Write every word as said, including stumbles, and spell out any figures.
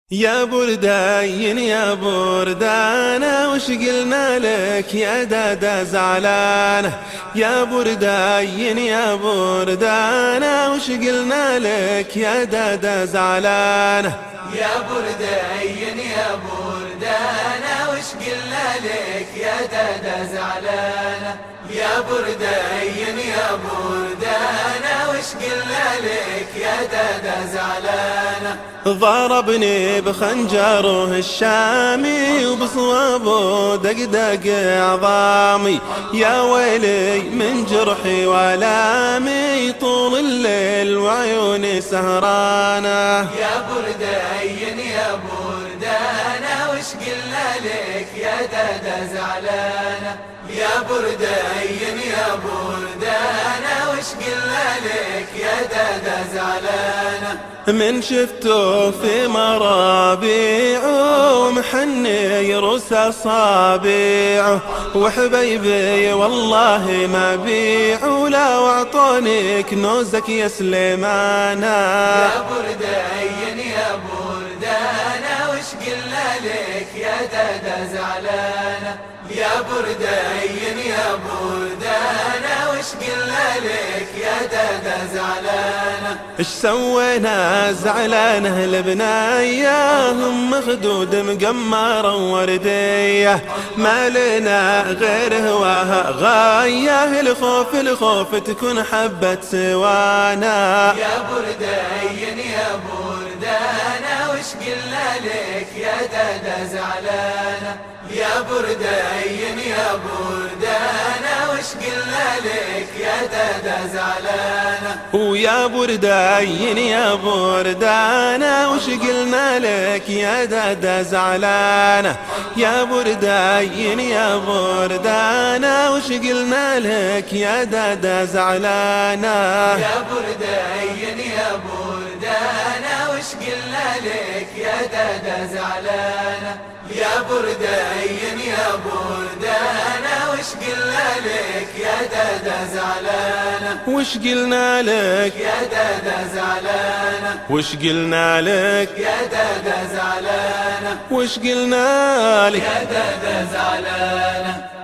يا بردين يا بردانة وش قلنا لك يا دادا زعلانة. يا بردين يا بردانة وش قلنا لك يا دادا زعلانة. يا بردين يا بردانة وش قلنا لك يا دادا زعلانة. يا بردين يا بردانة وش قلنا لك يا دادا زعلانة. ضربني بخنجره الشامي وبصوابه دقدق عظامي. يا ويلي من جرحي والامي طول الليل وعيوني سهرانة. يا بردين يا بردانة وش قلنا لك يا دادا زعلانة. يا بردين يا بردانة وش قلنا لك يا دادا زعلانة. من شفته في مرابيعه ومحني يرس أصابيعه وحبيبي والله ما بيعه لا واعطوني كنوزك يا سليمانة. يا بردين يا بردانة وش قلنا لك يا دادا زعلانة. يا بردين يا بردانة وش قلنا لك يا دادا زعلانة. اش سوينا زعلانه البنايه هم خدود مقمره ورديه ما لنا غير هواها غايه الخوف الخوف تكون حبه سوانا. يا بردين يا بردانة وش قلنا لك يا دادا زعلانة. يا بردين يا بردانة وش قلنا لك يا دادا زعلانة. ويا بردين يا بردانة وش قلنا لك يا دادا زعلانة. يا بردين يا بردانة وش قلنا لك يا دادا زعلانة. يا بردين يا بردانة وش قلنا لك يا دادا زعلانة. يا بردين يا بردانة وش قلنا لك يا دادا زعلانة. وش قلنا لك يا دادا زعلانة. وش قلنا لك يا دادا زعلانة. وش قلنا لك يا دادا زعلانة.